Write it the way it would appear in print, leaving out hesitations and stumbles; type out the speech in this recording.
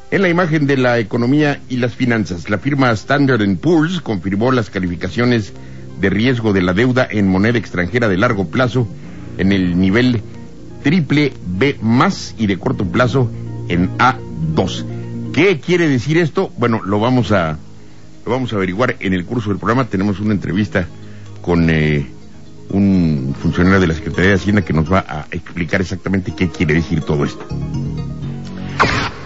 En la imagen de la economía y las finanzas, la firma Standard & Poor's confirmó las calificaciones de riesgo de la deuda en moneda extranjera de largo plazo en el nivel triple B+, y de corto plazo en A2. ¿Qué quiere decir esto? Bueno, lo vamos a averiguar en el curso del programa. Tenemos una entrevista con un funcionario de la Secretaría de Hacienda que nos va a explicar exactamente qué quiere decir todo esto.